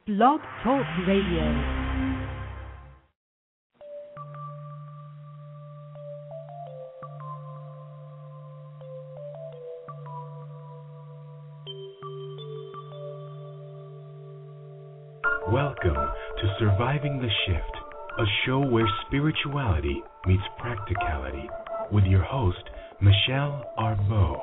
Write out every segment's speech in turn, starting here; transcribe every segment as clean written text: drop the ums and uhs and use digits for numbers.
Blog Talk Radio. Welcome to Surviving the Shift, a show where spirituality meets practicality, with your host, Michelle Arbeau.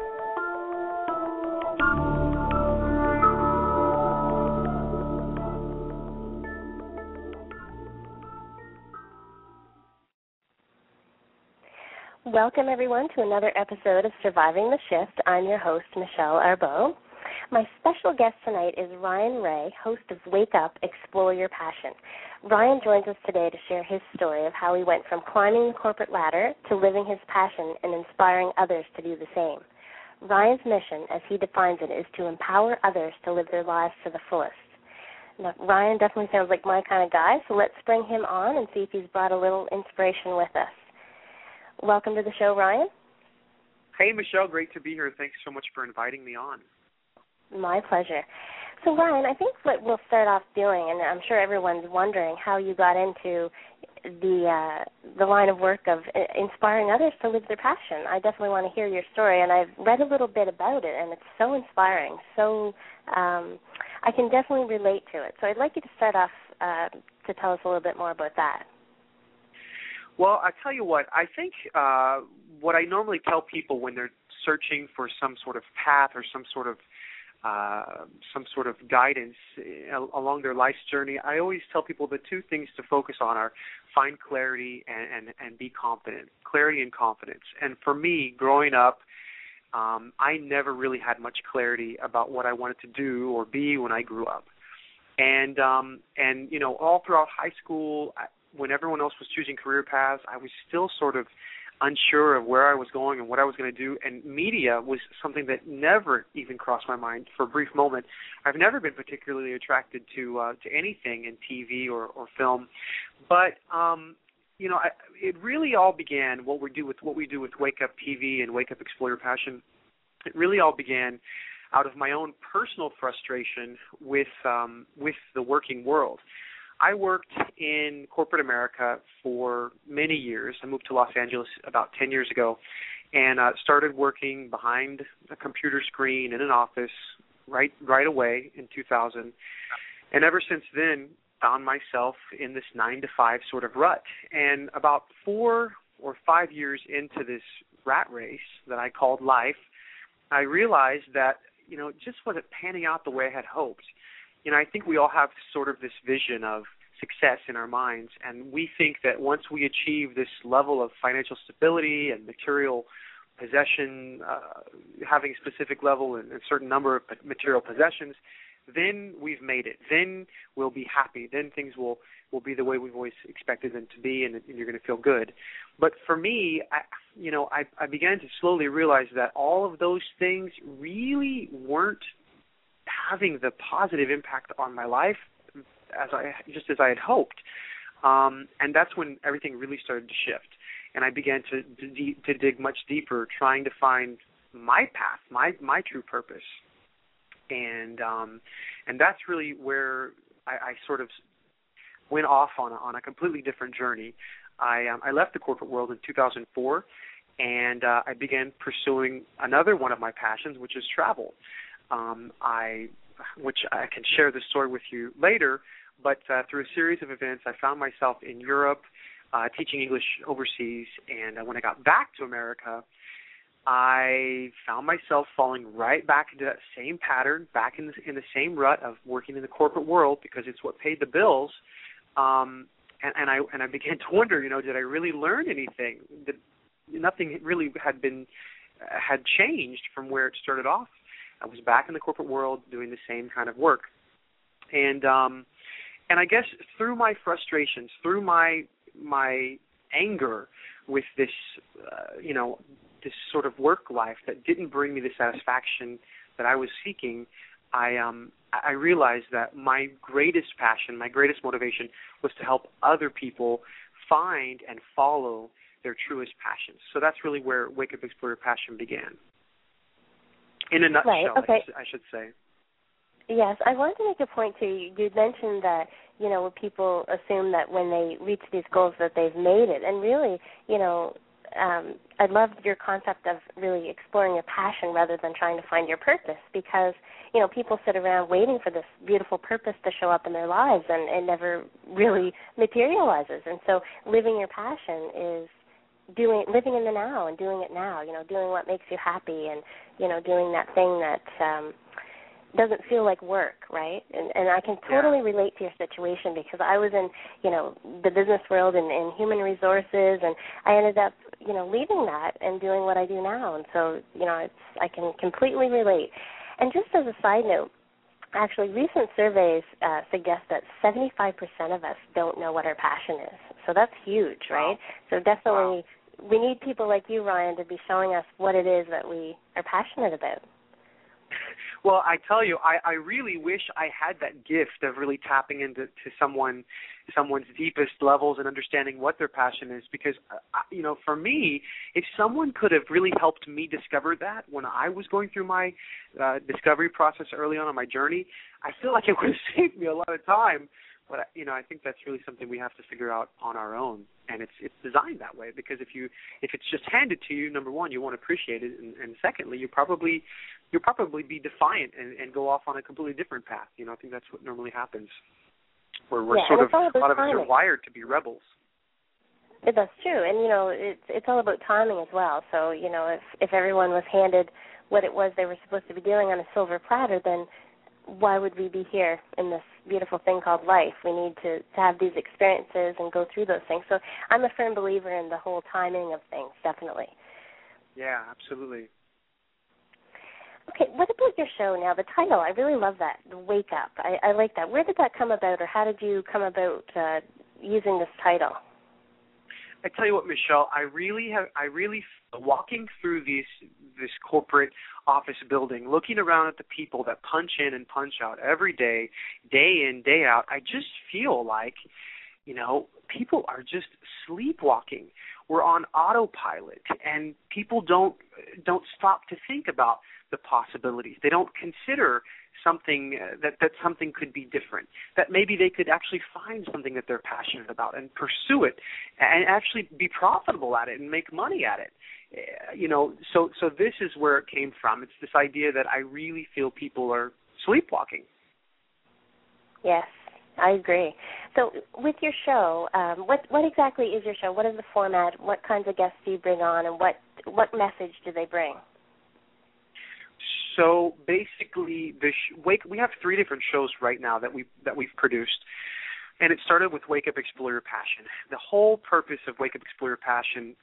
Welcome, everyone, to another episode of Surviving the Shift. I'm your host, Michelle Arbeau. My special guest tonight is Ryan Ray, host of Wake Up, Explore Your Passion. Ryan joins us today to share his story of how he went from climbing the corporate ladder to living his passion and inspiring others to do the same. Ryan's mission, as he defines it, is to empower others to live their lives to the fullest. Now, Ryan definitely sounds like my kind of guy, so let's bring him on and see if he's brought a little inspiration with us. Welcome to the show, Ryan. Hey, Michelle. Great to be here. Thanks so much for inviting me on. My pleasure. So, Ryan, I think what we'll start off doing, and I'm sure everyone's wondering how you got into the line of work of inspiring others to live their passion. I definitely want to hear your story, and I've read a little bit about it, and it's so inspiring. So I can definitely relate to it. So I'd like you to start off to tell us a little bit more about that. Well, I tell you what, I think what I normally tell people when they're searching for some sort of path or some sort of guidance along their life's journey, I always tell people the two things to focus on are find clarity and be confident. Clarity and confidence. And for me, growing up, I never really had much clarity about what I wanted to do or be when I grew up. And you know, all throughout high school, when everyone else was choosing career paths, I was still sort of unsure of where I was going and what I was going to do, and media was something that never even crossed my mind for a brief moment. I've never been particularly attracted to anything in TV or film, but you know, it really all began what we do with Wake Up TV and Wake Up Explore Your Passion. It really all began out of my own personal frustration with the working world. I worked in corporate America for many years. I moved to Los Angeles about 10 years ago and started working behind a computer screen in an office right away in 2000. And ever since then, found myself in this 9-to-5 sort of rut. And about 4 or 5 years into this rat race that I called life, I realized that, you know, it just wasn't panning out the way I had hoped. You know, I think we all have sort of this vision of success in our minds, and we think that once we achieve this level of financial stability and material possession, having a specific level and a certain number of material possessions, then we've made it. Then we'll be happy. Then things will be the way we've always expected them to be, and you're going to feel good. But for me, I began to slowly realize that all of those things really weren't having the positive impact on my life as I had hoped, and that's when everything really started to shift, and I began to dig much deeper, trying to find my path, my true purpose, and that's really where I sort of went off on a completely different journey. I left the corporate world in 2004, and I began pursuing another one of my passions, which is travel. Which I can share the story with you later, but through a series of events, I found myself in Europe teaching English overseas, and when I got back to America, I found myself falling right back into that same pattern, back in the same rut of working in the corporate world because it's what paid the bills, and I began to wonder, you know, did I really learn anything? Nothing really had changed from where it started off. I was back in the corporate world doing the same kind of work. And I guess through my frustrations, through my anger with this, this sort of work life that didn't bring me the satisfaction that I was seeking, I realized that my greatest passion, my greatest motivation was to help other people find and follow their truest passions. So that's really where Wake Up Explore Your Passion began. In a nutshell, right, okay. I should say. Yes, I wanted to make a point too. You mentioned that, when people assume that when they reach these goals that they've made it. And really, I love your concept of really exploring your passion rather than trying to find your purpose, because, people sit around waiting for this beautiful purpose to show up in their lives, and it never really materializes. And so living your passion is living in the now and doing it now, doing what makes you happy, and, doing that thing that doesn't feel like work, right? And I can totally relate to your situation, because I was in, the business world and in human resources, and I ended up, leaving that and doing what I do now. And so, I can completely relate. And just as a side note, actually, recent surveys suggest that 75% of us don't know what our passion is. So that's huge, right? So definitely we need people like you, Ryan, to be showing us what it is that we are passionate about. Well, I tell you, I really wish I had that gift of really tapping into someone's deepest levels and understanding what their passion is, because, for me, if someone could have really helped me discover that when I was going through my discovery process early on my journey, I feel like it would have saved me a lot of time. But, I think that's really something we have to figure out on our own. And it's designed that way, because if it's just handed to you, number one, you won't appreciate it, and secondly, you'll probably be defiant and go off on a completely different path. I think that's what normally happens. Where we're a lot of us are wired to be rebels. That's true, and it's all about timing as well. So if everyone was handed what it was they were supposed to be doing on a silver platter, then why would we be here in this beautiful thing called life? We need to have these experiences and go through those things. So I'm a firm believer in the whole timing of things, definitely. Yeah, absolutely. Okay, what about your show now? The title, I really love that, the Wake Up. I like that. Where did that come about, or how did you come about using this title? I tell you what, Michelle, I really walking through this corporate office building, looking around at the people that punch in and punch out every day, day in, day out, I just feel like, people are just sleepwalking. We're on autopilot, and people don't stop to think about the possibilities. They don't consider something that something could be different, that maybe they could actually find something that they're passionate about and pursue it and actually be profitable at it and make money at it. So this is where it came from. It's this idea that I really feel people are sleepwalking. Yes, I agree. So with your show, what exactly is your show? What is the format? What kinds of guests do you bring on, and what message do they bring? So basically, we have 3 different shows right now that we've produced, and it started with Wake Up, Explore Your Passion. The whole purpose of Wake Up, Explore Your Passion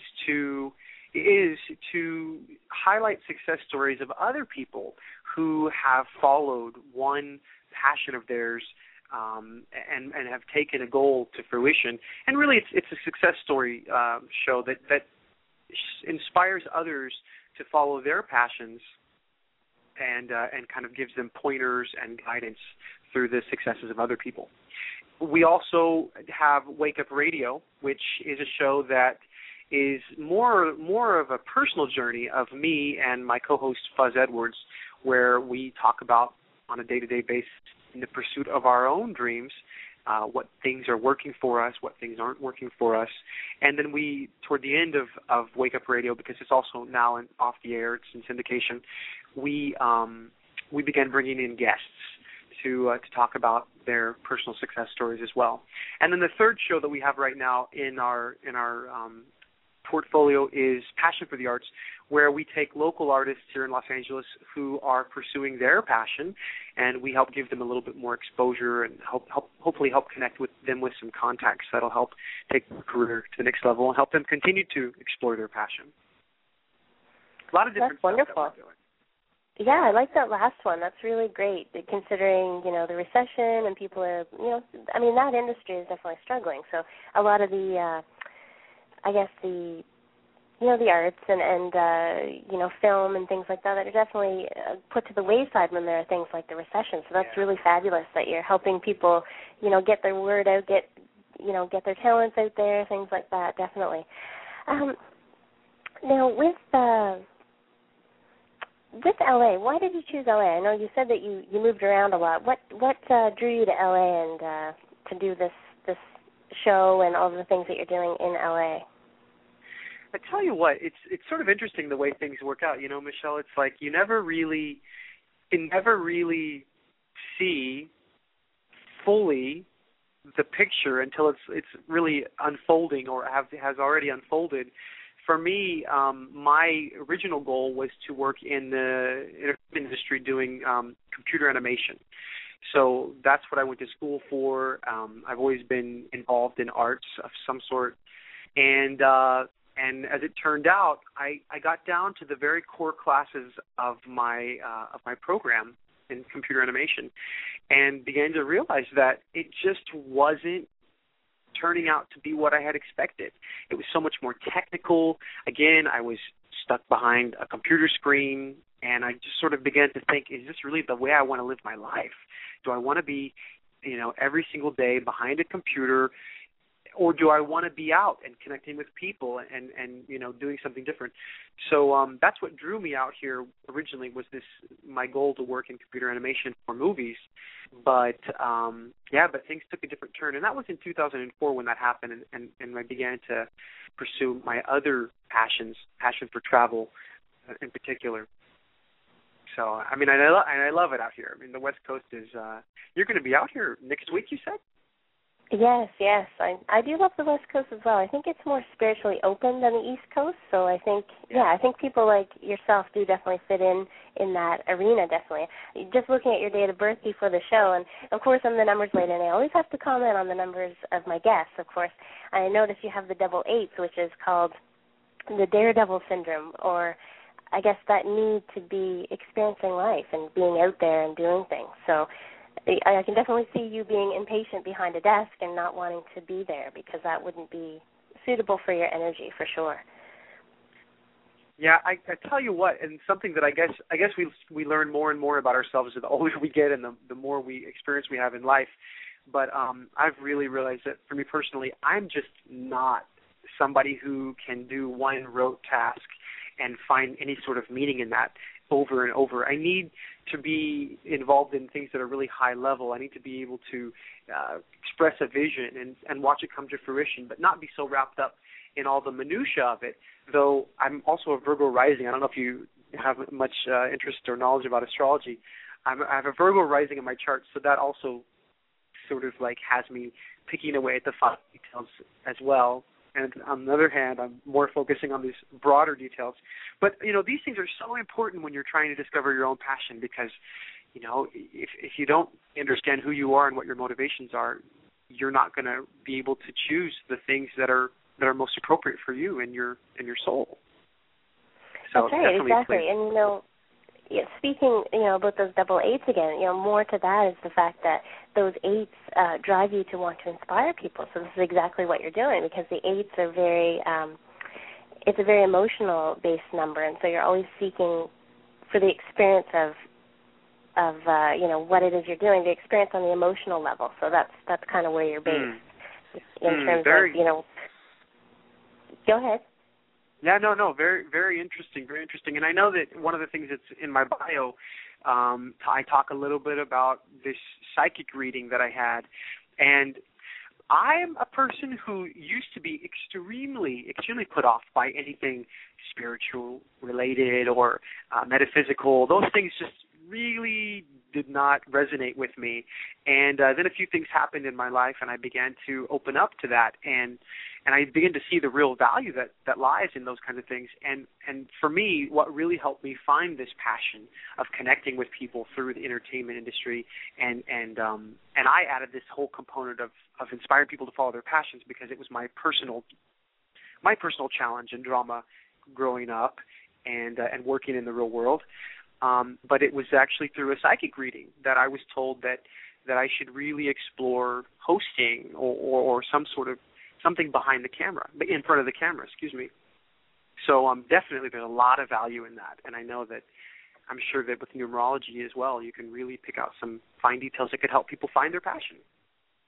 is to highlight success stories of other people who have followed one passion of theirs and have taken a goal to fruition. And really, it's a success story show that inspires others to follow their passions and kind of gives them pointers and guidance through the successes of other people. We also have Wake Up Radio, which is a show that is more of a personal journey of me and my co-host Fuzz Edwards, where we talk about on a day-to-day basis in the pursuit of our own dreams, what things are working for us, what things aren't working for us. And then we, toward the end of Wake Up Radio, because it's also now off the air, it's in syndication, we began bringing in guests to talk about their personal success stories as well. And then the third show that we have right now in our portfolio is Passion for the Arts, where we take local artists here in Los Angeles who are pursuing their passion, and we help give them a little bit more exposure and hopefully help connect with them with some contacts that'll help take their career to the next level and help them continue to explore their passion. A lot of different stuff that we're doing. Yeah, I like that last one. That's really great, considering, the recession and people are, that industry is definitely struggling. So a lot of the, the arts and film and things like that are definitely put to the wayside when there are things like the recession. So that's really fabulous that you're helping people, get their word out, get their talents out there, things like that, definitely. Now, with LA, why did you choose LA? I know you said that you moved around a lot. What drew you to LA and to do this show and all the things that you're doing in LA? I tell you what, it's sort of interesting the way things work out. You know, Michelle, it's like you never really see fully the picture until it's really unfolding or has already unfolded. For me, my original goal was to work in the entertainment industry doing computer animation. So that's what I went to school for. I've always been involved in arts of some sort, and as it turned out, I got down to the very core classes of my program in computer animation, and began to realize that it just wasn't turning out to be what I had expected. It was so much more technical. Again, I was stuck behind a computer screen, and I just sort of began to think, is this really the way I want to live my life? Do I want to be, every single day behind a computer, or do I want to be out and connecting with people and doing something different? So that's what drew me out here originally, was my goal to work in computer animation for movies. But things took a different turn, and that was in 2004 when that happened, and I began to pursue my other passion for travel in particular. So, I mean, I love it out here. I mean, the West Coast is, you're going to be out here next week, you said? Yes. I do love the West Coast as well. I think it's more spiritually open than the East Coast, so I think people like yourself do definitely fit in that arena, definitely. Just looking at your date of birth before the show, and of course I'm the numbers lady, and I always have to comment on the numbers of my guests, of course. I noticed you have the double eights, which is called the daredevil syndrome, or I guess that need to be experiencing life and being out there and doing things. So I can definitely see you being impatient behind a desk and not wanting to be there, because that wouldn't be suitable for your energy, for sure. Yeah, I tell you what, and something that I guess we learn more and more about ourselves the older we get and the more experience we have in life. But I've really realized that for me personally, I'm just not somebody who can do one rote task and find any sort of meaning in that over and over. I need to be involved in things that are really high level. I need to be able to express a vision and watch it come to fruition, but not be so wrapped up in all the minutia of it. Though I'm also a Virgo rising. I don't know if you have much interest or knowledge about astrology. I have a Virgo rising in my chart, so that also sort of like has me picking away at the fine details as well. And on the other hand, I'm more focusing on these broader details. But, these things are so important when you're trying to discover your own passion, because, if you don't understand who you are and what your motivations are, you're not going to be able to choose the things that are most appropriate for you and your soul. So that's right, exactly. And, speaking, about those double eights again, more to that is the fact that those eights drive you to want to inspire people. So this is exactly what you're doing, because the eights are it's a very emotional-based number, and so you're always seeking for the experience of what it is you're doing, the experience on the emotional level. So that's kind of where you're based in terms of, Go ahead. Yeah, no, very, very interesting, very interesting. And I know that one of the things that's in my bio, I talk a little bit about this psychic reading that I had. And I'm a person who used to be extremely, extremely put off by anything spiritual related or metaphysical. Those things just really did not resonate with me. And then a few things happened in my life, and I began to open up to that, and I began to see the real value that lies in those kinds of things. And for me, what really helped me find this passion of connecting with people through the entertainment industry, and I added this whole component of inspiring people to follow their passions, because it was my personal challenge and drama growing up and working in the real world. But it was actually through a psychic reading that I was told that I should really explore hosting or some sort of something behind the camera, in front of the camera, excuse me. So definitely there's a lot of value in that, and I'm sure that with numerology as well, you can really pick out some fine details that could help people find their passion.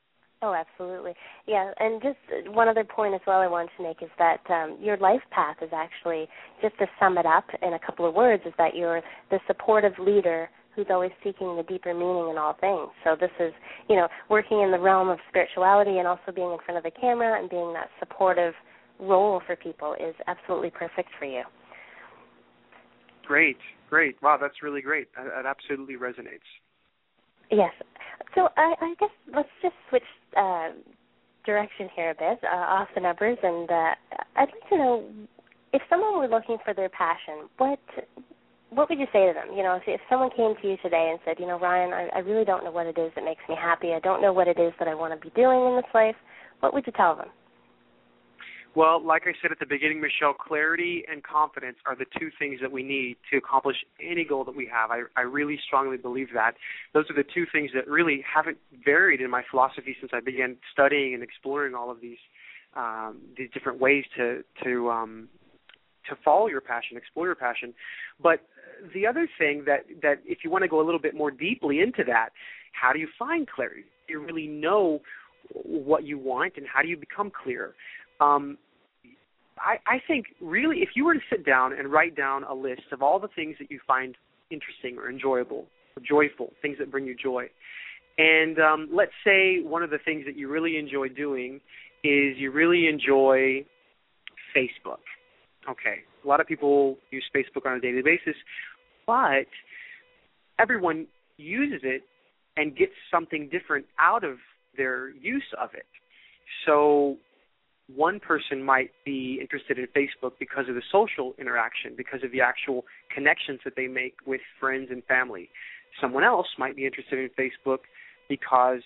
Oh, absolutely. Yeah, and just one other point as well I wanted to make is that your life path is actually, just to sum it up in a couple of words, is that you're the supportive leader who's always seeking the deeper meaning in all things. So this is, working in the realm of spirituality and also being in front of the camera and being that supportive role for people is absolutely perfect for you. Great. Wow, that's really great. That absolutely resonates. Yes. So I guess let's just switch direction here a bit, off the numbers, and I'd like to know, if someone were looking for their passion, what would you say to them? If someone came to you today and said, Ryan, I really don't know what it is that makes me happy. I don't know what it is that I want to be doing in this life. What would you tell them? Well, like I said at the beginning, Michelle, clarity and confidence are the two things that we need to accomplish any goal that we have. I really strongly believe that. Those are the two things that really haven't varied in my philosophy since I began studying and exploring all of these different ways to follow your passion, explore your passion. But the other thing that if you want to go a little bit more deeply into that, how do you find clarity? Do you really know what you want, and how do you become clear? I think really if you were to sit down and write down a list of all the things that you find interesting or enjoyable or joyful, things that bring you joy, and let's say one of the things that you really enjoy doing is you really enjoy Facebook. Okay, a lot of people use Facebook on a daily basis, but everyone uses it and gets something different out of their use of it. So one person might be interested in Facebook because of the social interaction, because of the actual connections that they make with friends and family. Someone else might be interested in Facebook because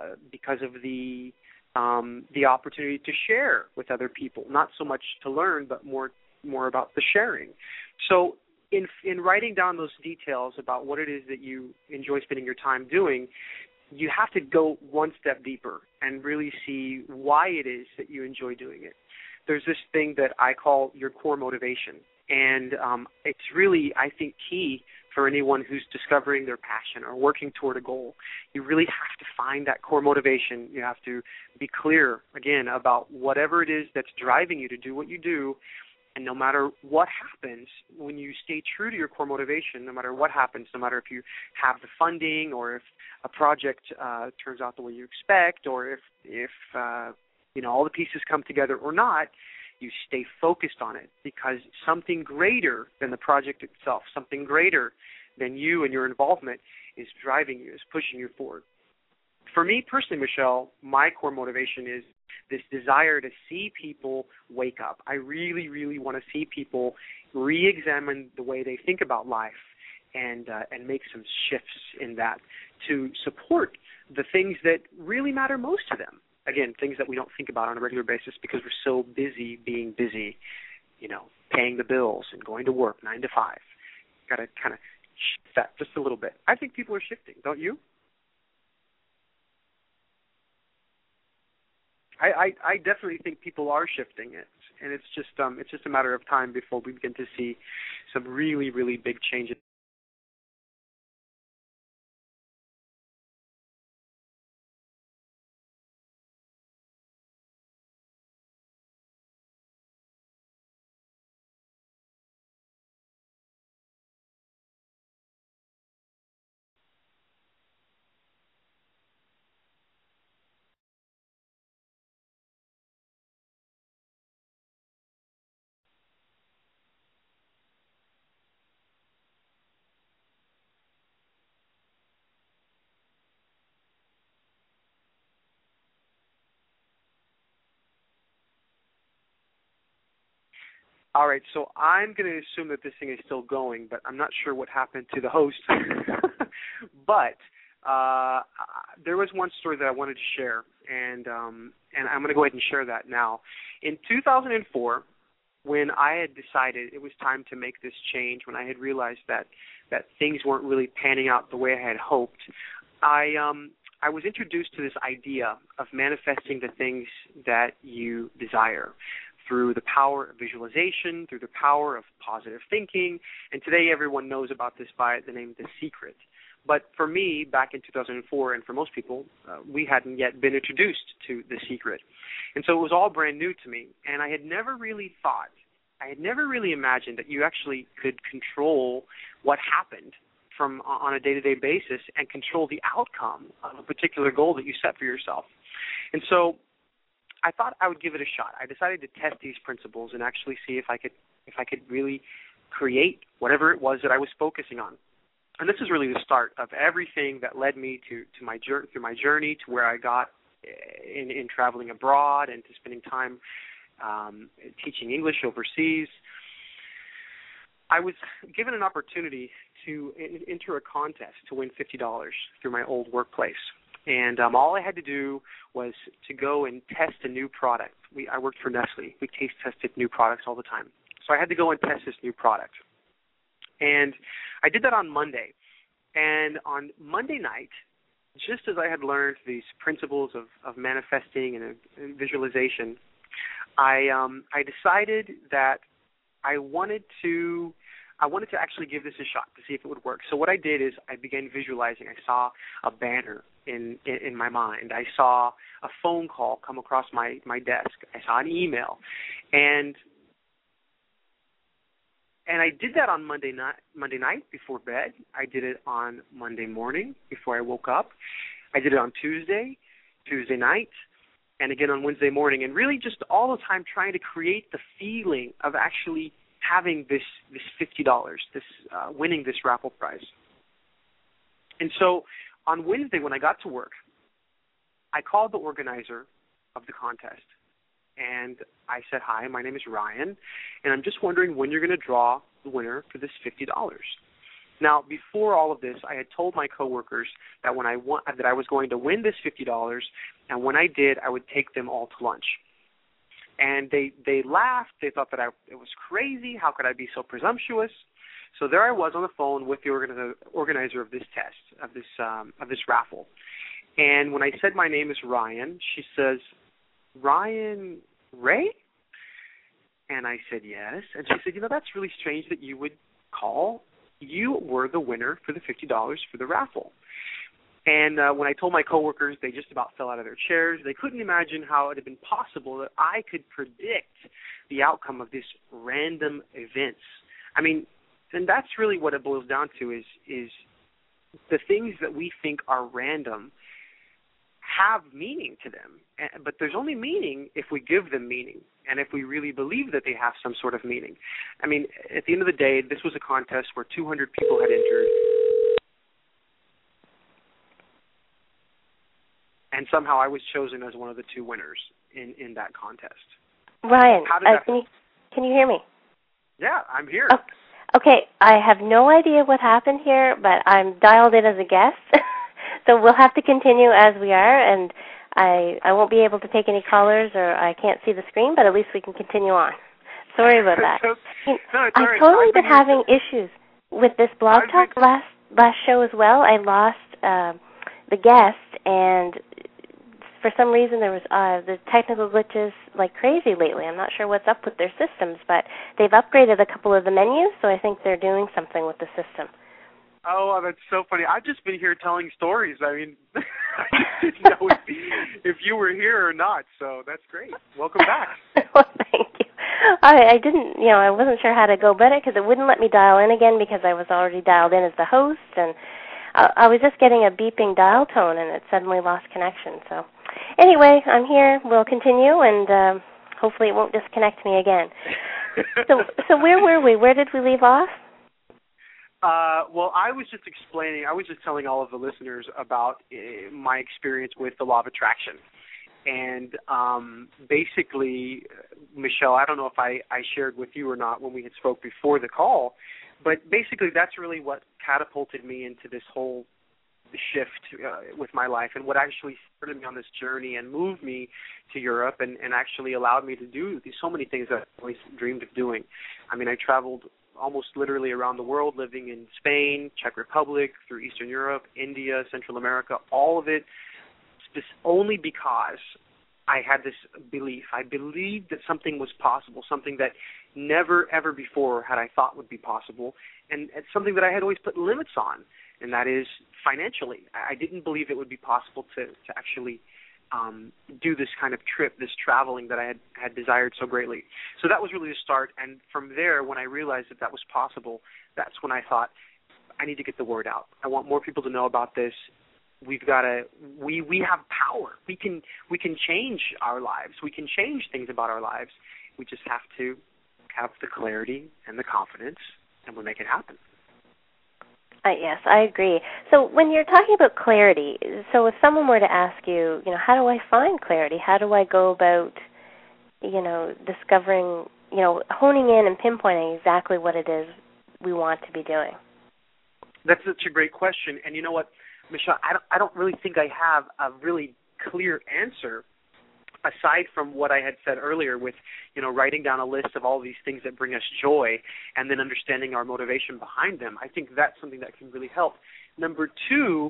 of the opportunity to share with other people, not so much to learn, but more about the sharing. So in writing down those details about what it is that you enjoy spending your time doing, you have to go one step deeper and really see why it is that you enjoy doing it. There's this thing that I call your core motivation, and it's really, I think, key for anyone who's discovering their passion or working toward a goal. You really have to find that core motivation. You have to be clear, again, about whatever it is that's driving you to do what you do. And no matter what happens, when you stay true to your core motivation, no matter what happens, no matter if you have the funding or if a project turns out the way you expect, or if all the pieces come together or not, you stay focused on it, because something greater than the project itself, something greater than you and your involvement is driving you, is pushing you forward. For me personally, Michelle, my core motivation is this desire to see people wake up. I really, really want to see people re-examine the way they think about life and make some shifts in that to support the things that really matter most to them. Again, things that we don't think about on a regular basis because we're so busy being busy, paying the bills and going to work 9 to 5. Got to kind of shift that just a little bit. I think people are shifting, don't you? I definitely think people are shifting it, and it's just a matter of time before we begin to see some really, really big changes. All right, so I'm going to assume that this thing is still going, but I'm not sure what happened to the host. But there was one story that I wanted to share, and I'm going to go ahead and share that now. In 2004, when I had decided it was time to make this change, when I had realized that things weren't really panning out the way I had hoped, I was introduced to this idea of manifesting the things that you desire through the power of visualization, through the power of positive thinking. And today everyone knows about this by the name The Secret. But for me, back in 2004, and for most people, we hadn't yet been introduced to The Secret. And so it was all brand new to me. And I had never really imagined that you actually could control what happened on a day-to-day basis and control the outcome of a particular goal that you set for yourself. And so I thought I would give it a shot. I decided to test these principles and actually see if I could really create whatever it was that I was focusing on. And this is really the start of everything that led me through my journey to where I got in traveling abroad and to spending time teaching English overseas. I was given an opportunity to enter a contest to win $50 through my old workplace. And all I had to do was to go and test a new product. I worked for Nestle. We taste tested new products all the time. So I had to go and test this new product. And I did that on Monday. And on Monday night, just as I had learned these principles of manifesting and visualization, I decided that I wanted to actually give this a shot to see if it would work. So what I did is I began visualizing. I saw a banner in my mind. I saw a phone call come across my desk. I saw an email. And I did that on Monday night before bed. I did it on Monday morning before I woke up. I did it on Tuesday night, and again on Wednesday morning, and really just all the time trying to create the feeling of actually having this $50, winning this raffle prize. And so on Wednesday when I got to work, I called the organizer of the contest, and I said, "Hi, my name is Ryan, and I'm just wondering when you're going to draw the winner for this $50. Now, before all of this, I had told my coworkers that that I was going to win this $50, and when I did, I would take them all to lunch. And they laughed. They thought that it was crazy. How could I be so presumptuous? So there I was on the phone with the organizer of this test, of this raffle. And when I said my name is Ryan, she says, "Ryan Ray?" And I said, "Yes." And she said, "That's really strange that you would call. You were the winner for the $50 for the raffle." And when I told my coworkers, they just about fell out of their chairs. They couldn't imagine how it had been possible that I could predict the outcome of these random events. I mean, and that's really what it boils down to is the things that we think are random have meaning to them. But there's only meaning if we give them meaning and if we really believe that they have some sort of meaning. I mean, at the end of the day, this was a contest where 200 people had entered. And somehow I was chosen as one of the two winners in that contest. Ryan, can you hear me? Yeah, I'm here. Oh, okay, I have no idea what happened here, but I'm dialed in as a guest. So we'll have to continue as we are, and I won't be able to take any callers, or I can't see the screen, but at least we can continue on. Sorry about that. I've totally been having issues with this blog talk last show as well. I lost the guest, and for some reason there was the technical glitches like crazy lately. I'm not sure what's up with their systems, but they've upgraded a couple of the menus, so I think they're doing something with the system. Oh, that's so funny. I've just been here telling stories. I mean, I didn't know if you were here or not, so that's great. Welcome back. Well, thank you. I didn't, I wasn't sure how to go about it because it wouldn't let me dial in again because I was already dialed in as the host, and I was just getting a beeping dial tone, and it suddenly lost connection. So anyway, I'm here. We'll continue, and hopefully it won't disconnect me again. So where were we? Where did we leave off? Well, I was just telling all of the listeners about my experience with the law of attraction. And basically, Michelle, I don't know if I shared with you or not when we had spoke before the call, but basically that's really what catapulted me into this whole shift with my life, and what actually started me on this journey and moved me to Europe and actually allowed me to do so many things that I always dreamed of doing. I mean, I traveled almost literally around the world, living in Spain, Czech Republic, through Eastern Europe, India, Central America, all of it, only because I had this belief. I believed that something was possible, something that never, ever before had I thought would be possible, and it's something that I had always put limits on. and that is financially. I didn't believe it would be possible to actually do this kind of trip, this traveling that I had desired so greatly. So that was really the start, and from there, when I realized that was possible, that's when I thought, I need to get the word out. I want more people to know about this. We've got to. We have power. We can change our lives. We can change things about our lives. We just have to have the clarity and the confidence, and we'll make it happen. Yes, I agree. So when you're talking about clarity, so if someone were to ask you, how do I find clarity? How do I go about, discovering, honing in and pinpointing exactly what it is we want to be doing? That's such a great question. And you know what, Michelle, I don't really think I have a really clear answer aside from what I had said earlier with, writing down a list of all these things that bring us joy and then understanding our motivation behind them. I think that's something that can really help. Number two,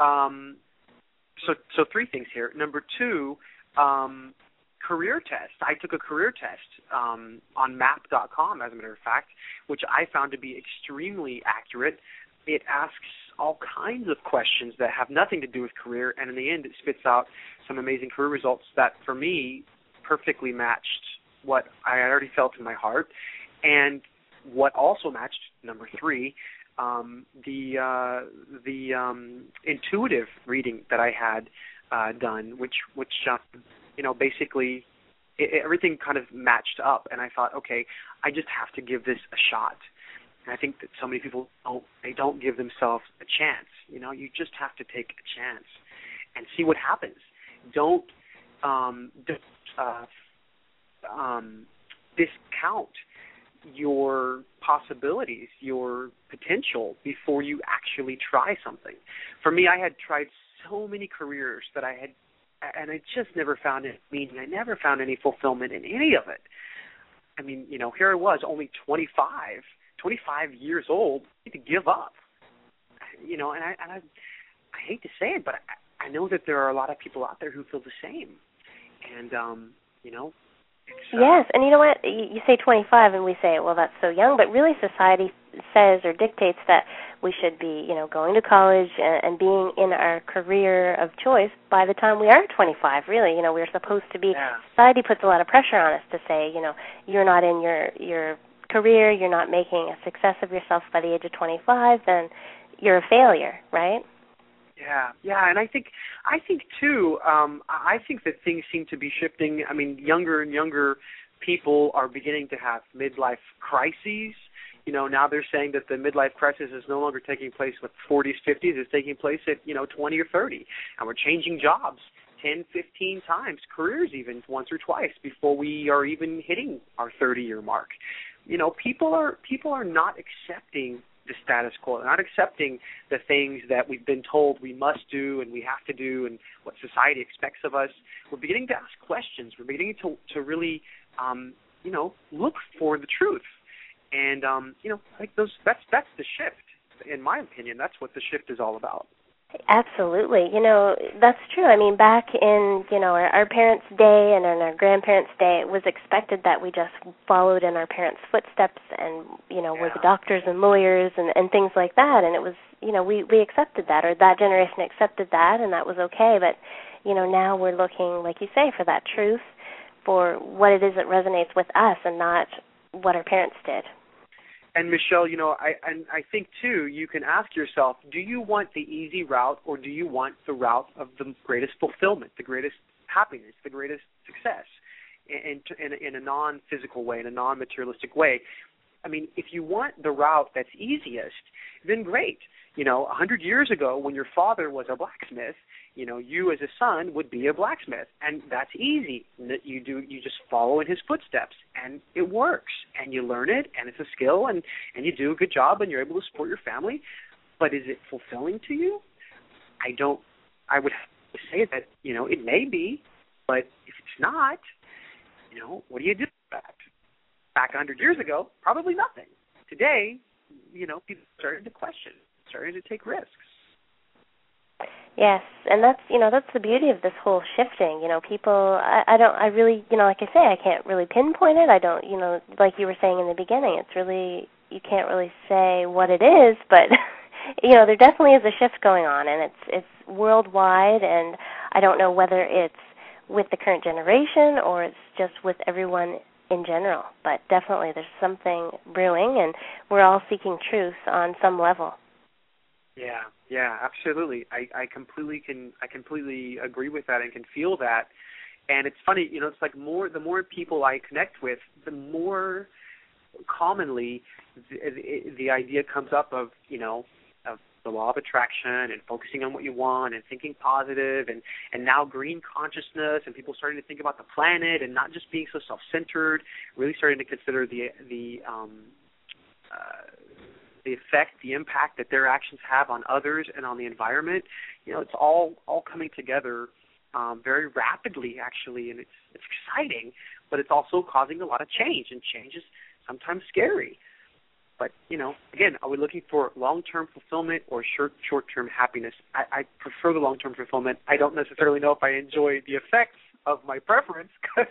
so three things here. Number two, career test. I took a career test on map.com, as a matter of fact, which I found to be extremely accurate. It asks all kinds of questions that have nothing to do with career, and in the end it spits out some amazing career results that, for me, perfectly matched what I already felt in my heart, and what also matched, number three, the intuitive reading that I had done, which basically everything kind of matched up, and I thought, okay, I just have to give this a shot. And I think that so many people don't give themselves a chance. You just have to take a chance and see what happens. Don't discount your possibilities, your potential before you actually try something. For me, I had tried so many careers that and I just never found any meaning. I never found any fulfillment in any of it. I mean, here I was, only 25 years old, I need to give up. And I hate to say it, but I know that there are a lot of people out there who feel the same. And, yes, and you know what? You say 25, and we say, well, that's so young, but really society says or dictates that we should be, going to college and being in our career of choice by the time we are 25, really. We're supposed to be, society puts a lot of pressure on us to say, you're not in your career, you're not making a success of yourself by the age of 25, then you're a failure, right? Yeah, and I think too, I think that things seem to be shifting. I mean, younger and younger people are beginning to have midlife crises. Now they're saying that the midlife crisis is no longer taking place with 40s, 50s. It's taking place at, 20 or 30. And we're changing jobs 10, 15 times, careers even once or twice before we are even hitting our 30-year mark. People are not accepting the status quo. They're not accepting the things that we've been told we must do and we have to do and what society expects of us. We're beginning to ask questions. We're beginning to really, look for the truth. And, I think that's the shift. In my opinion, that's what the shift is all about. Absolutely. That's true. I mean, back in, our parents' day and in our grandparents' day, it was expected that we just followed in our parents' footsteps and, were the doctors and lawyers and things like that. And it was, we accepted that, or that generation accepted that, and that was okay. But, now we're looking, like you say, for that truth, for what it is that resonates with us and not what our parents did. And Michelle, I think too, you can ask yourself, do you want the easy route or do you want the route of the greatest fulfillment, the greatest happiness, the greatest success in a non-physical way, in a non-materialistic way? I mean, if you want the route that's easiest, then great. 100 years ago when your father was a blacksmith, you as a son would be a blacksmith, and that's easy. You just follow in his footsteps, and it works, and you learn it, and it's a skill, and you do a good job, and you're able to support your family. But is it fulfilling to you? I would have to say that, it may be, but if it's not, what do you do with that? Back 100 years ago, probably nothing. Today, people started to question, started to take risks. Yes, and that's the beauty of this whole shifting. People, I really, like I say, I can't really pinpoint it. I don't, like you were saying in the beginning, it's really, you can't really say what it is, but there definitely is a shift going on, and it's worldwide, and I don't know whether it's with the current generation or it's just with everyone in general, but definitely there's something brewing, and we're all seeking truth on some level. Yeah, absolutely. I completely agree with that and can feel that. And it's funny, it's like the more people I connect with, the more commonly the idea comes up of of the law of attraction and focusing on what you want and thinking positive, and now green consciousness, and people starting to think about the planet and not just being so self-centered, really starting to consider the effect, the impact that their actions have on others and on the environment. It's all coming together very rapidly, actually, and it's exciting, but it's also causing a lot of change, and change is sometimes scary. But, again, are we looking for long-term fulfillment or short-term happiness? I prefer the long-term fulfillment. I don't necessarily know if I enjoy the effects of my preference because,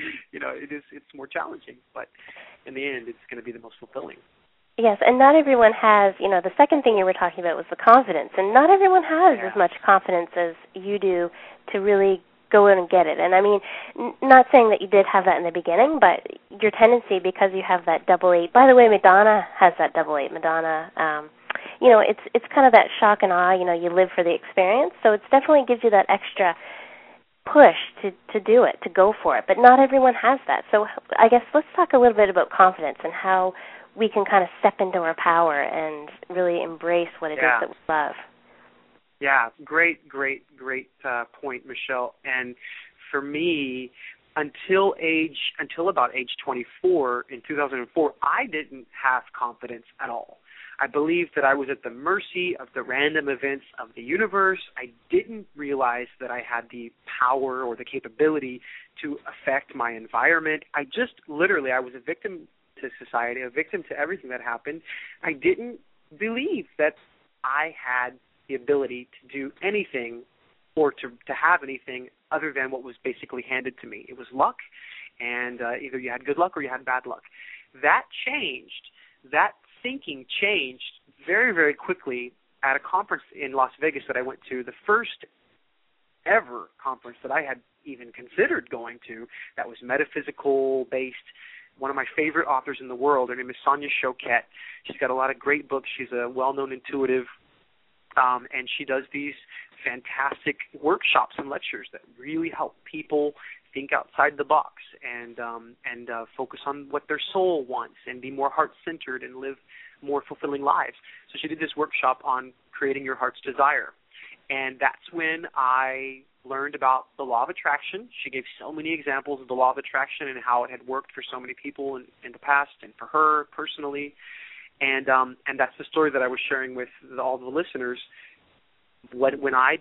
it's more challenging. But in the end, it's going to be the most fulfilling. Yes, and not everyone has, the second thing you were talking about was the confidence, and not everyone has as much confidence as you do to really go in and get it. And I mean, not saying that you did have that in the beginning, but your tendency, because you have that 8. By the way, Madonna has that 8. Madonna, it's kind of that shock and awe. You live for the experience, so it definitely gives you that extra push to do it, to go for it. But not everyone has that. So I guess let's talk a little bit about confidence and how we can kind of step into our power and really embrace what it is that we love. Yeah, great point, Michelle. And for me, until about age 24 in 2004, I didn't have confidence at all. I believed that I was at the mercy of the random events of the universe. I didn't realize that I had the power or the capability to affect my environment. I was a victim to society, a victim to everything that happened. I didn't believe that I had the ability to do anything or to have anything other than what was basically handed to me. It was luck, and either you had good luck or you had bad luck. That changed. That thinking changed very, very quickly at a conference in Las Vegas that I went to, the first ever conference that I had even considered going to that was metaphysical-based. One of my favorite authors in the world, her name is Sonia Choquette. She's got a lot of great books. She's a well-known intuitive, and she does these fantastic workshops and lectures that really help people think outside the box and focus on what their soul wants and be more heart-centered and live more fulfilling lives. So she did this workshop on creating your heart's desire. And that's when I learned about the law of attraction. She gave so many examples of the law of attraction and how it had worked for so many people in the past and for her personally. And that's the story that I was sharing with all the listeners. When I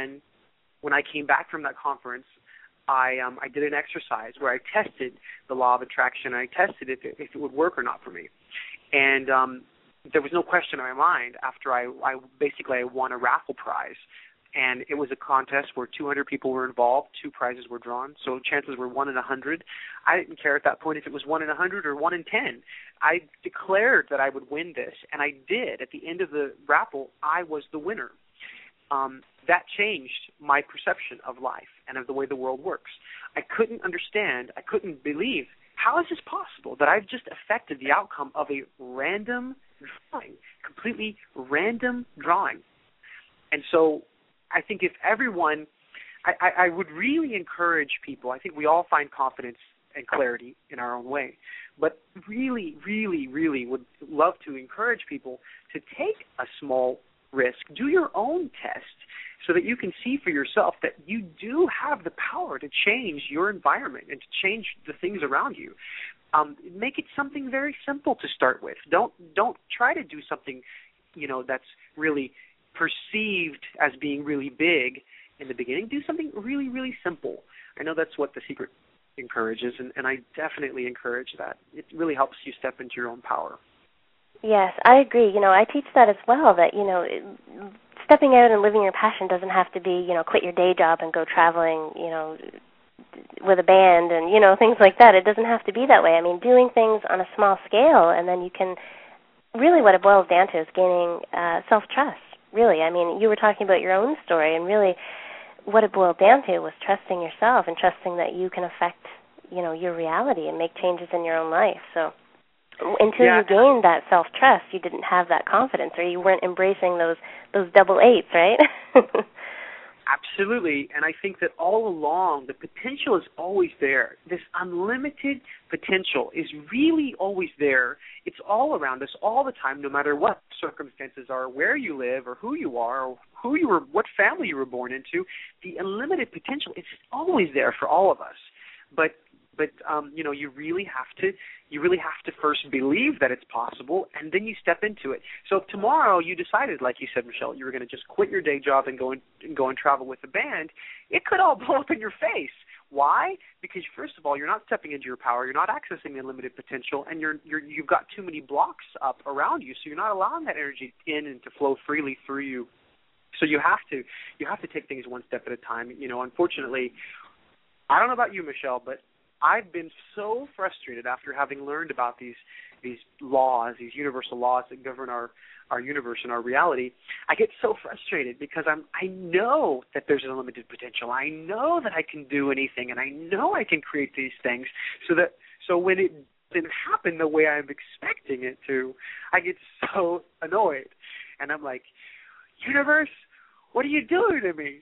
came back from that conference, I did an exercise where I tested the law of attraction. I tested if it would work or not for me. And there was no question in my mind after I won a raffle prize. And it was a contest where 200 people were involved, 2 prizes were drawn, so chances were 1 in 100. I didn't care at that point if it was 1 in 100 or 1 in 10. I declared that I would win this, and I did. At the end of the raffle, I was the winner. That changed my perception of life and of the way the world works. I couldn't believe, how is this possible that I've just affected the outcome of a random drawing, completely random drawing? And so I think if everyone, I would really encourage people, I think we all find confidence and clarity in our own way, but really, really, really would love to encourage people to take a small risk, do your own test so that you can see for yourself that you do have the power to change your environment and to change the things around you. Make it something very simple to start with. Don't try to do something, that's really perceived as being really big in the beginning. Do something really, really simple. I know that's what The Secret encourages, and I definitely encourage that. It really helps you step into your own power. Yes, I agree. I teach that as well, that, stepping out and living your passion doesn't have to be, quit your day job and go traveling, with a band and, things like that. It doesn't have to be that way. I mean, doing things on a small scale, and then you can really what it boils down to is gaining self-trust, really. I mean, you were talking about your own story, and really what it boiled down to was trusting yourself and trusting that you can affect, your reality and make changes in your own life. So until you gained that self-trust, you didn't have that confidence, or you weren't embracing those double eights, right? Absolutely, and I think that all along the potential is always there. This unlimited potential is really always there. It's all around us all the time, no matter what circumstances are, where you live, or who you are, or what family you were born into. The unlimited potential is always there for all of us. But you really have to first believe that it's possible, and then you step into it. So if tomorrow you decided, like you said, Michelle, you were going to just quit your day job and go and travel with the band, it could all blow up in your face. Why? Because first of all, you're not stepping into your power, you're not accessing the unlimited potential, and you've got too many blocks up around you, so you're not allowing that energy in and to flow freely through you. So you have to take things one step at a time. Unfortunately, I don't know about you, Michelle, but I've been so frustrated after having learned about these laws, these universal laws that govern our universe and our reality. I get so frustrated because I know that there's an unlimited potential. I know that I can do anything, and I know I can create these things. So when it didn't happen the way I'm expecting it to, I get so annoyed, and I'm like, universe, what are you doing to me?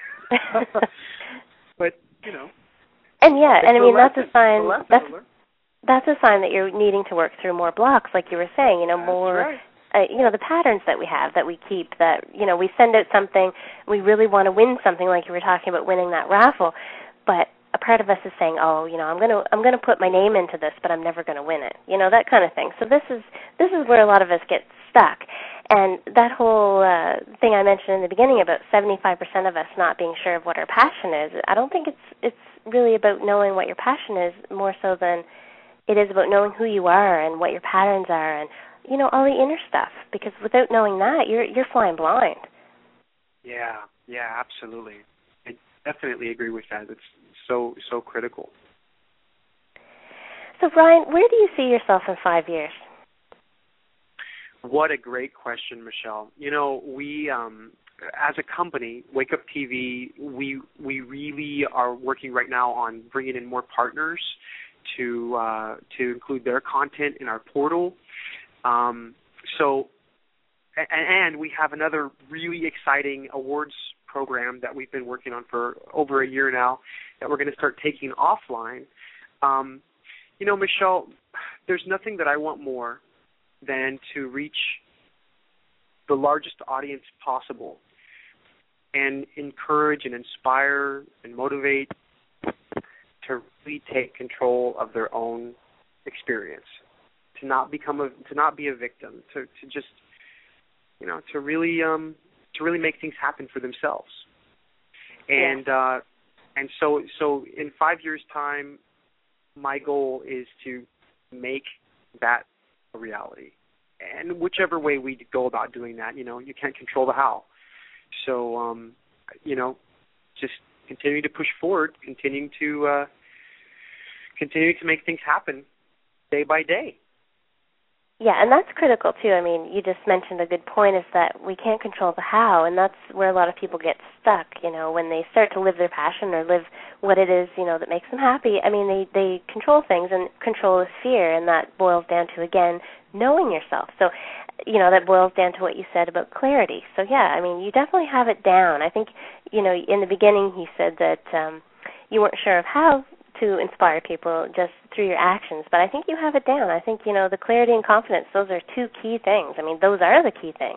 But And I mean that's a sign. That's a sign that you're needing to work through more blocks, like you were saying. More. Right. The patterns that we have, that we keep. That we send out something, we really want to win something, like you were talking about winning that raffle, but a part of us is saying, I'm going to put my name into this, but I'm never going to win it. That kind of thing. So this is where a lot of us get stuck. And that whole thing I mentioned in the beginning about 75% of us not being sure of what our passion is, I don't think it's really about knowing what your passion is more so than it is about knowing who you are and what your patterns are and, all the inner stuff. Because without knowing that, you're flying blind. Yeah, absolutely. I definitely agree with that. It's so critical. So, Brian, where do you see yourself in 5 years? What a great question, Michelle. We, as a company, Wake Up TV, we really are working right now on bringing in more partners to include their content in our portal. And we have another really exciting awards program that we've been working on for over a year now that we're going to start taking offline. Michelle, there's nothing that I want more than to reach the largest audience possible and encourage and inspire and motivate to really take control of their own experience, to not be a victim, to just to really make things happen for themselves. And so in 5 years' time, my goal is to make that a reality. And whichever way we go about doing that, you can't control the how. So, just continue to push forward, continue to make things happen day by day. Yeah, and that's critical, too. I mean, you just mentioned a good point, is that we can't control the how, and that's where a lot of people get stuck, when they start to live their passion or live what it is, that makes them happy. I mean, they control things, and control is fear, and that boils down to, again, knowing yourself. So, that boils down to what you said about clarity. So, yeah, I mean, you definitely have it down. I think, in the beginning you said that you weren't sure of how to inspire people just through your actions, but I think you have it down. I think, the clarity and confidence, those are two key things. I mean, those are the key things.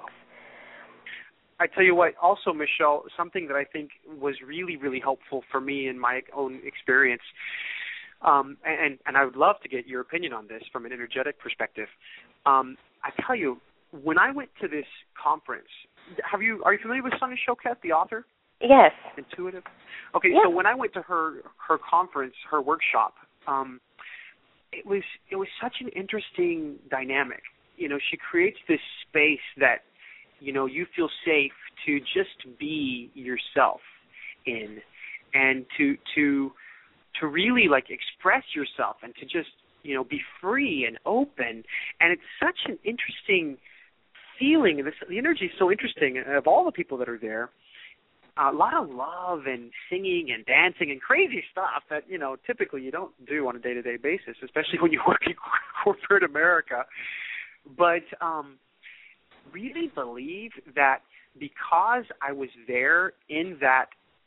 I tell you what, also, Michelle, something that I think was really, really helpful for me in my own experience, and I would love to get your opinion on this from an energetic perspective. I tell you, when I went to this conference, are you familiar with Sonia Choquette, the author? Yes. Intuitive? Okay, yeah. So when I went to her conference, her workshop, it was such an interesting dynamic. She creates this space that, you feel safe to just be yourself in, and to really express yourself, and to just, be free and open. And it's such an interesting feeling. The energy is so interesting. Of all the people that are there, a lot of love and singing and dancing and crazy stuff that, typically you don't do on a day-to-day basis, especially when you work in corporate America. But really believe that because I was there in that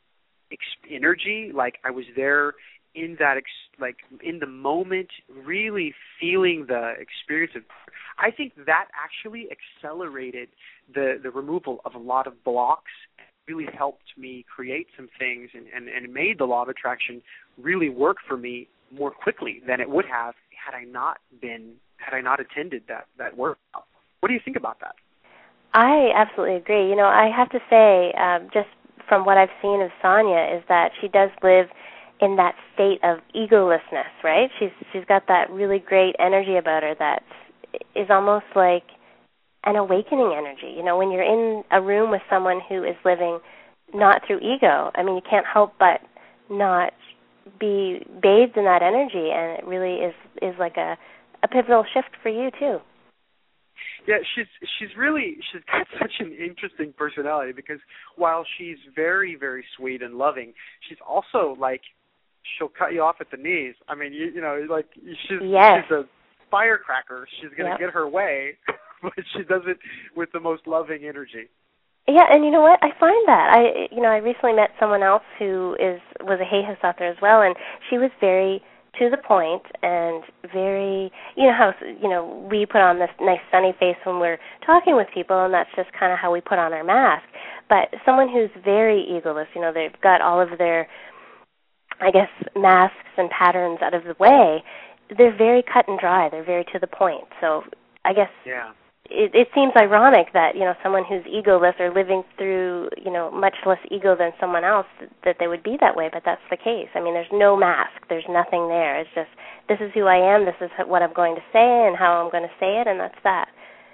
energy, like I was there in that, in the moment, really feeling the experience of, I think that actually accelerated the removal of a lot of blocks, really helped me create some things and made the law of attraction really work for me more quickly than it would have had I not attended that workshop. What do you think about that? I absolutely agree. I have to say, just from what I've seen of Sonia, is that she does live in that state of egolessness, right? She's got that really great energy about her that is almost like an awakening energy. When you're in a room with someone who is living not through ego, I mean, you can't help but not be bathed in that energy, and it really is like a pivotal shift for you too. Yeah, she's got such an interesting personality, because while she's very, very sweet and loving, she's also like, she'll cut you off at the knees. I mean, she's a firecracker. She's going to get her way, but she does it with the most loving energy. Yeah, and you know what? I find that I recently met someone else who was a Hay House author as well, and she was very to the point and very, how we put on this nice sunny face when we're talking with people, and that's just kind of how we put on our mask. But someone who's very egoless, they've got all of their, I guess, masks and patterns out of the way, they're very cut and dry. They're very to the point. So I guess it seems ironic that, someone who's egoless or living through, much less ego than someone else, that they would be that way, but that's the case. I mean, there's no mask. There's nothing there. It's just, this is who I am, this is what I'm going to say and how I'm going to say it, and that's that.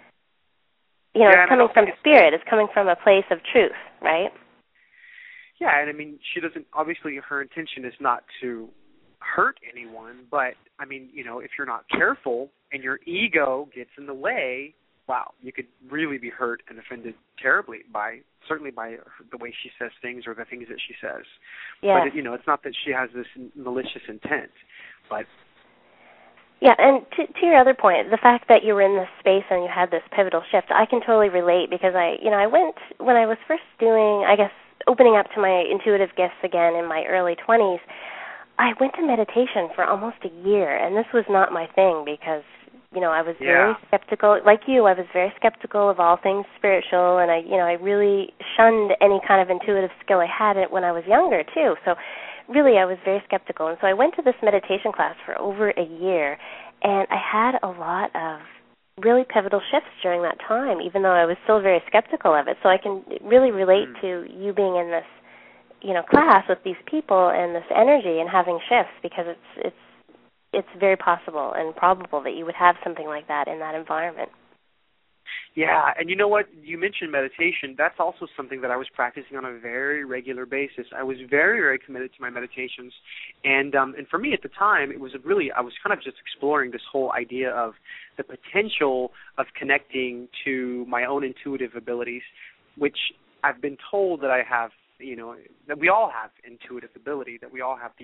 It's coming from spirit. It's coming from a place of truth, right? Yeah, and I mean, she doesn't, obviously her intention is not to hurt anyone, but I mean, if you're not careful and your ego gets in the way, wow, you could really be hurt and offended terribly certainly by the way she says things or the things that she says. Yeah. But it's not that she has this malicious intent, but. Yeah, and to your other point, the fact that you were in this space and you had this pivotal shift, I can totally relate, because I went, when I was first opening up to my intuitive gifts again in my early 20s, I went to meditation for almost a year, and this was not my thing, because I was very skeptical. Like you, I was very skeptical of all things spiritual, and I really shunned any kind of intuitive skill I had when I was younger too. So really, I was very skeptical. And so I went to this meditation class for over a year, and I had a lot of really pivotal shifts during that time, even though I was still very skeptical of it. So I can really relate to you being in this, class with these people and this energy and having shifts, because it's very possible and probable that you would have something like that in that environment. Yeah, and you know what? You mentioned meditation. That's also something that I was practicing on a very regular basis. I was very, very committed to my meditations, and for me at the time, I was kind of just exploring this whole idea of the potential of connecting to my own intuitive abilities, which I've been told that I have. That we all have intuitive ability, that we all have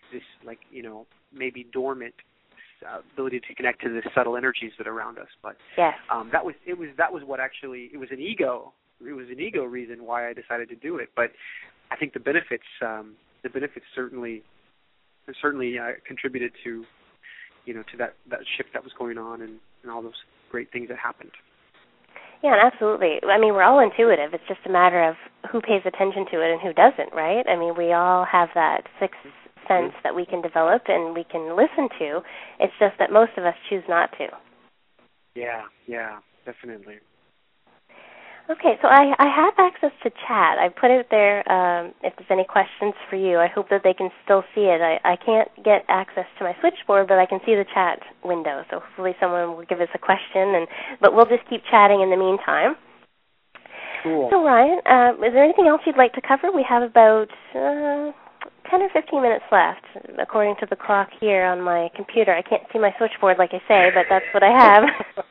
maybe dormant ability to connect to the subtle energies that are around us. But that was an ego reason why I decided to do it. But I think the benefits certainly contributed to to that shift that was going on and all those great things that happened. Yeah, absolutely. I mean, we're all intuitive. It's just a matter of who pays attention to it and who doesn't, right? I mean, we all have that sixth sense that we can develop and we can listen to. It's just that most of us choose not to. Yeah, definitely. Okay, so I have access to chat. I put it there if there's any questions for you. I hope that they can still see it. I can't get access to my switchboard, but I can see the chat window. So hopefully someone will give us a question, but we'll just keep chatting in the meantime. Cool. So Ryan, is there anything else you'd like to cover? We have about 10 or 15 minutes left, according to the clock here on my computer. I can't see my switchboard, like I say, but that's what I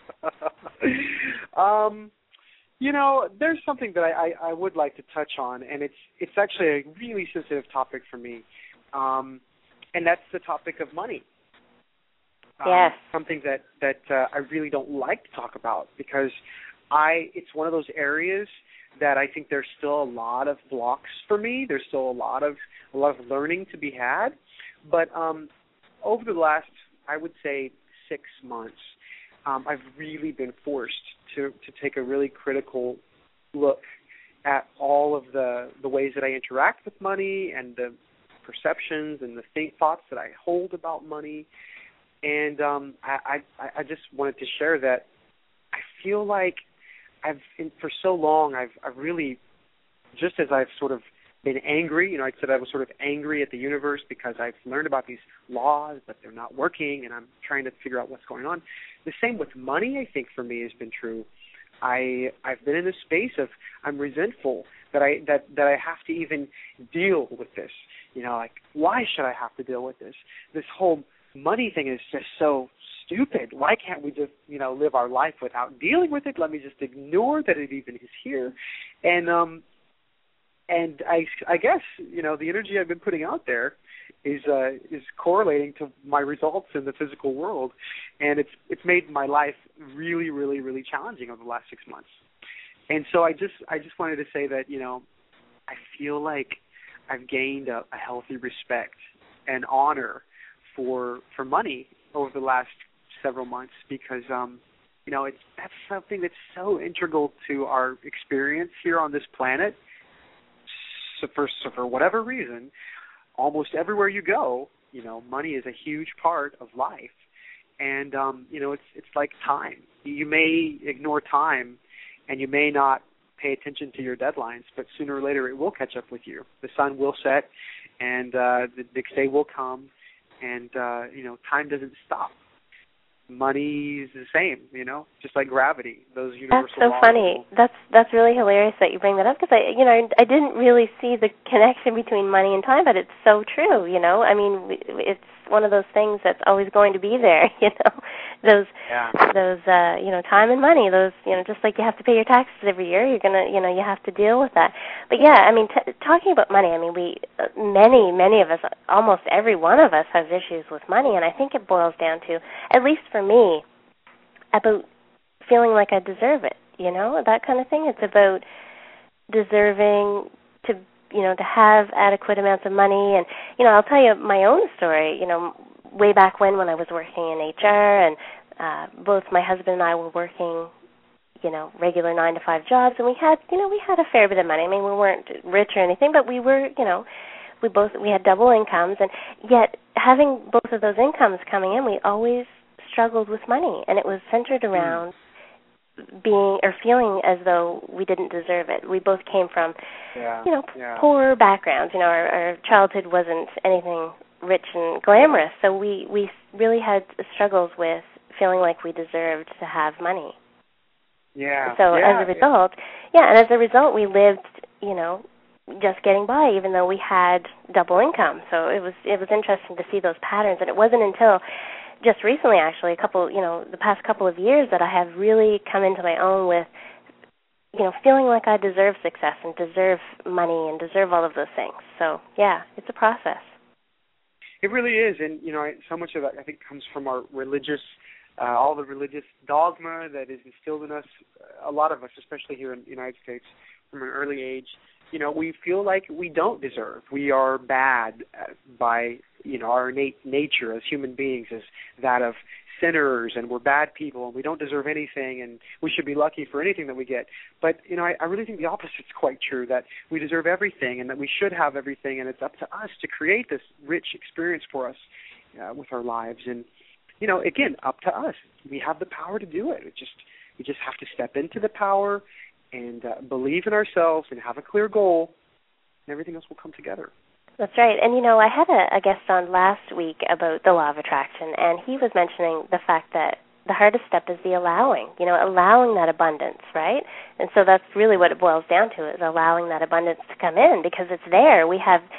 have. There's something that I would like to touch on, and it's actually a really sensitive topic for me, and that's the topic of money. Yes. Something that I really don't like to talk about because it's one of those areas that I think there's still a lot of blocks for me. There's still a lot of learning to be had. But over the last, I would say, 6 months, I've really been forced to take a really critical look at all of the ways that I interact with money and the perceptions and the thoughts that I hold about money. And I just wanted to share that I feel like for so long I've really, just as I've sort of been angry, I said I was sort of angry at the universe because I've learned about these laws, but they're not working, and I'm trying to figure out what's going on. The same with money, I think, for me has been true. I've been in this space of I'm resentful that I have to even deal with this. Like, why should I have to deal with this? This whole money thing is just so stupid. Why can't we just, live our life without dealing with it? Let me just ignore that it even is here. And I guess, the energy I've been putting out there is correlating to my results in the physical world, and it's made my life really, really, really challenging over the last 6 months. And so I just wanted to say that, I feel like I've gained a healthy respect and honor for money over the last several months because that's something that's so integral to our experience here on this planet. So for whatever reason, almost everywhere you go, money is a huge part of life, and it's like time. You may ignore time, and you may not pay attention to your deadlines, but sooner or later it will catch up with you. The sun will set, and the next day will come. And, time doesn't stop. Money's the same, just like gravity, those universal laws. That's so funny. That's really hilarious that you bring that up because I didn't really see the connection between money and time, but it's so true, I mean, it's one of those things that's always going to be there, those time and money, those, just like you have to pay your taxes every year, you're going to, you have to deal with that. But yeah, I mean, talking about money, I mean, many of us, almost every one of us has issues with money, and I think it boils down to, at least for me, about feeling like I deserve it, that kind of thing. It's about deserving to have adequate amounts of money. And, I'll tell you my own story, way back when I was working in HR, and both my husband and I were working, regular 9-to-5 jobs, and we had a fair bit of money. I mean, we weren't rich or anything, but we were, we had double incomes, and yet having both of those incomes coming in, we always struggled with money, and it was centered around feeling as though we didn't deserve it. We both came from, poor backgrounds. Our childhood wasn't anything rich and glamorous, so we really had struggles with feeling like we deserved to have money. Yeah. So as a result, we lived, just getting by, even though we had double income. So it was interesting to see those patterns, and it wasn't until just recently, actually, the past couple of years, that I have really come into my own with, feeling like I deserve success and deserve money and deserve all of those things. So, yeah, it's a process. It really is, and, so much of that, I think, comes from our all the religious dogma that is instilled in us, a lot of us, especially here in the United States, from an early age. We feel like we don't deserve. We are bad by, our innate nature as human beings is that of sinners, and we're bad people, and we don't deserve anything, and we should be lucky for anything that we get. But, I really think the opposite is quite true, that we deserve everything and that we should have everything, and it's up to us to create this rich experience for us with our lives. And, again, up to us. We have the power to do it. We just have to step into the power and believe in ourselves and have a clear goal, and everything else will come together. That's right. And, I had a guest on last week about the law of attraction, and he was mentioning the fact that the hardest step is the allowing that abundance, right? And so that's really what it boils down to, is allowing that abundance to come in, because it's there. We have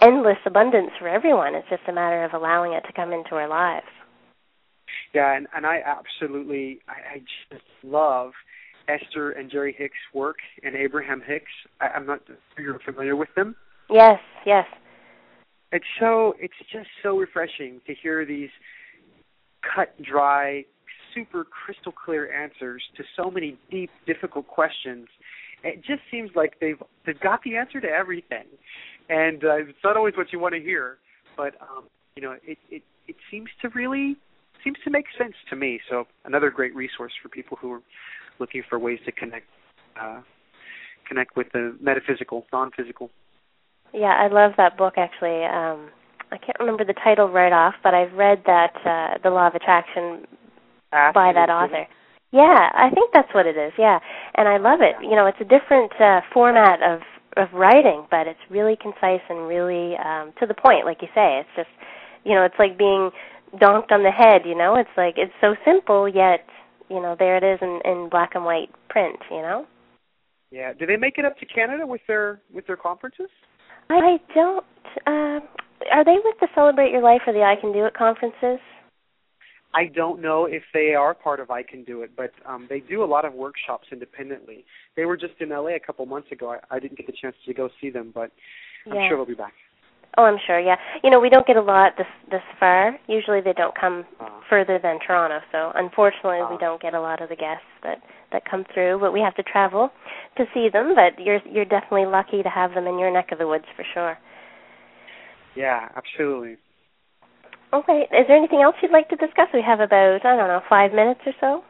endless abundance for everyone. It's just a matter of allowing it to come into our lives. Yeah, and I absolutely, I just love Esther and Jerry Hicks' work and Abraham Hicks. I'm not sure you're familiar with them. Yes, yes. It's just so refreshing to hear these cut, dry, super crystal clear answers to so many deep, difficult questions. It just seems like they've got the answer to everything, and it's not always what you want to hear, but it seems to make sense to me. So another great resource for people who are looking for ways to connect with the metaphysical, non-physical. Yeah, I love that book, actually. I can't remember the title right off, but I've read that, The Law of Attraction, by that author. Yeah, I think that's what it is, yeah. And I love it. You know, it's a different format of writing, but it's really concise and really to the point, like you say. It's just, it's like being donked on the head, It's like, it's so simple, yet, there it is in black and white print, Yeah. Do they make it up to Canada with their conferences? I don't. Are they with the Celebrate Your Life or the I Can Do It conferences? I don't know if they are part of I Can Do It, but they do a lot of workshops independently. They were just in LA a couple months ago. I didn't get the chance to go see them, but I'm sure they'll be back. Oh, I'm sure, yeah. We don't get a lot this far. Usually they don't come further than Toronto, so unfortunately we don't get a lot of the guests that come through, but we have to travel to see them, but you're definitely lucky to have them in your neck of the woods for sure. Yeah, absolutely. Okay. Is there anything else you'd like to discuss? We have about, 5 minutes or so.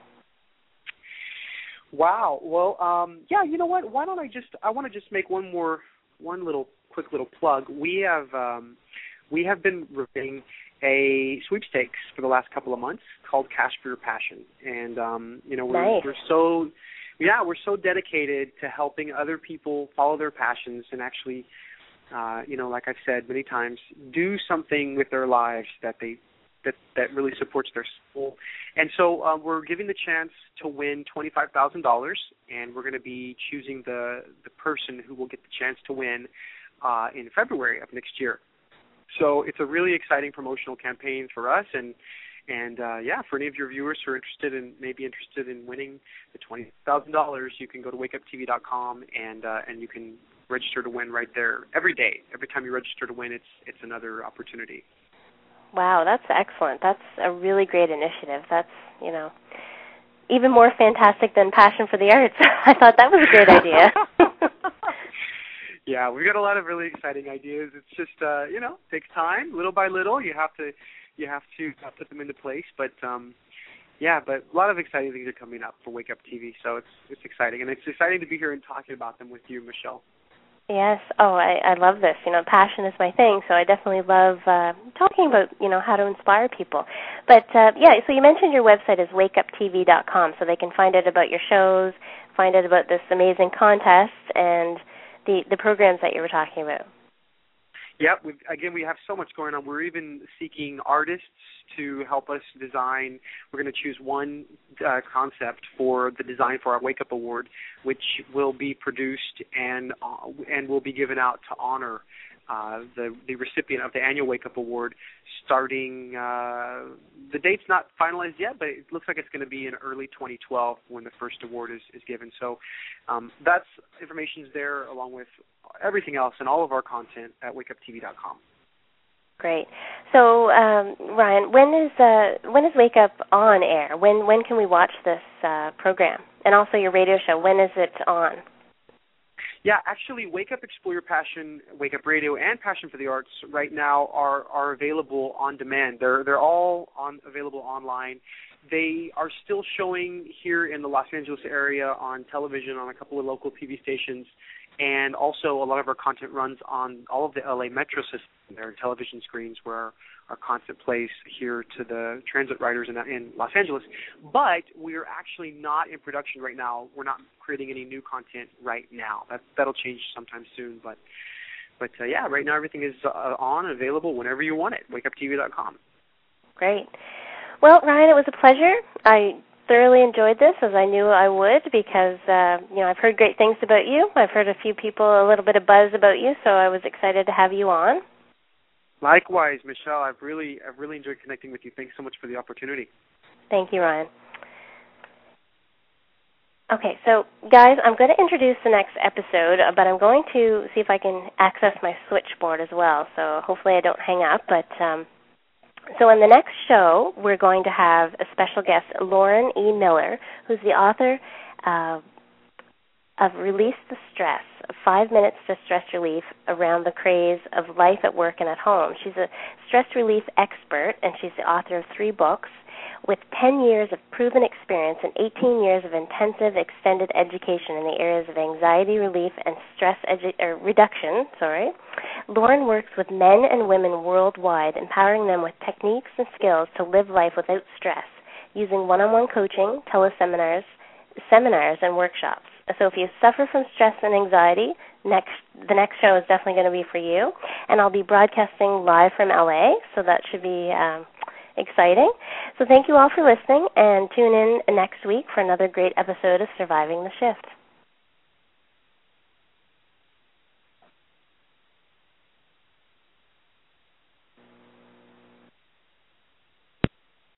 Wow. Well, yeah, you know what? Why don't I want to just make one quick little plug. We have been running a sweepstakes for the last couple of months called Cash for Your Passion. And, nice. we're so dedicated to helping other people follow their passions and actually, like I've said many times, do something with their lives that really supports their soul. And so we're giving the chance to win $25,000, and we're going to be choosing the person who will get the chance to win in February of next year. So it's a really exciting promotional campaign for us, and for any of your viewers who are interested in winning the $20,000, you can go to wakeuptv.com and you can register to win right there every day. Every time you register to win, it's another opportunity. Wow, that's excellent. That's a really great initiative. That's, even more fantastic than Passion for the Arts. I thought that was a great idea. Yeah, we've got a lot of really exciting ideas. It's just, takes time, little by little. You have to put them into place. But but a lot of exciting things are coming up for Wake Up TV. So it's exciting, and it's exciting to be here and talking about them with you, Michelle. Yes. Oh, I love this. Passion is my thing, so I definitely love talking about, how to inspire people. But, so you mentioned your website is wakeuptv.com, so they can find out about your shows, find out about this amazing contest, and the programs that you were talking about. Yep. We have so much going on. We're even seeking artists to help us design. We're going to choose one concept for the design for our Wake Up Award, which will be produced and will be given out to honor the recipient of the annual Wake Up Award starting, the date's not finalized yet, but it looks like it's going to be in early 2012 when the first award is given. So that's information's there along with everything else and all of our content at wakeuptv.com. Great. So, Ryan, when is Wake Up on air? When can we watch this program? And also your radio show, when is it on? Yeah, actually, Wake Up, Explore Your Passion, Wake Up Radio, and Passion for the Arts right now are available on demand. They're all available online. They are still showing here in the Los Angeles area on television on a couple of local TV stations, and also a lot of our content runs on all of the LA Metro system. There are television screens where our content plays here to the transit riders in Los Angeles. But we're actually not in production right now. We're not creating any new content right now. That'll change sometime soon. But right now everything is on and available whenever you want it. WakeUpTV.com. Great. Well, Ryan, it was a pleasure. I thoroughly enjoyed this, as I knew I would, because I've heard great things about you. I've heard a few people a little bit of buzz about you, so I was excited to have you on. Likewise, Michelle. I've really enjoyed connecting with you. Thanks so much for the opportunity. Thank you, Ryan. Okay, so guys, I'm going to introduce the next episode, but I'm going to see if I can access my switchboard as well. So hopefully I don't hang up. But so in the next show, we're going to have a special guest, Lauren E. Miller, who's the author of Release the Stress, 5 minutes to stress relief around the craze of life at work and at home. She's a stress relief expert, and she's the author of 3 books with 10 years of proven experience and 18 years of intensive extended education in the areas of anxiety relief and stress reduction. Lauren works with men and women worldwide, empowering them with techniques and skills to live life without stress, using one-on-one coaching, teleseminars, seminars, and workshops. So if you suffer from stress and anxiety, the next show is definitely going to be for you. And I'll be broadcasting live from LA, so that should be exciting. So thank you all for listening, and tune in next week for another great episode of Surviving the Shift.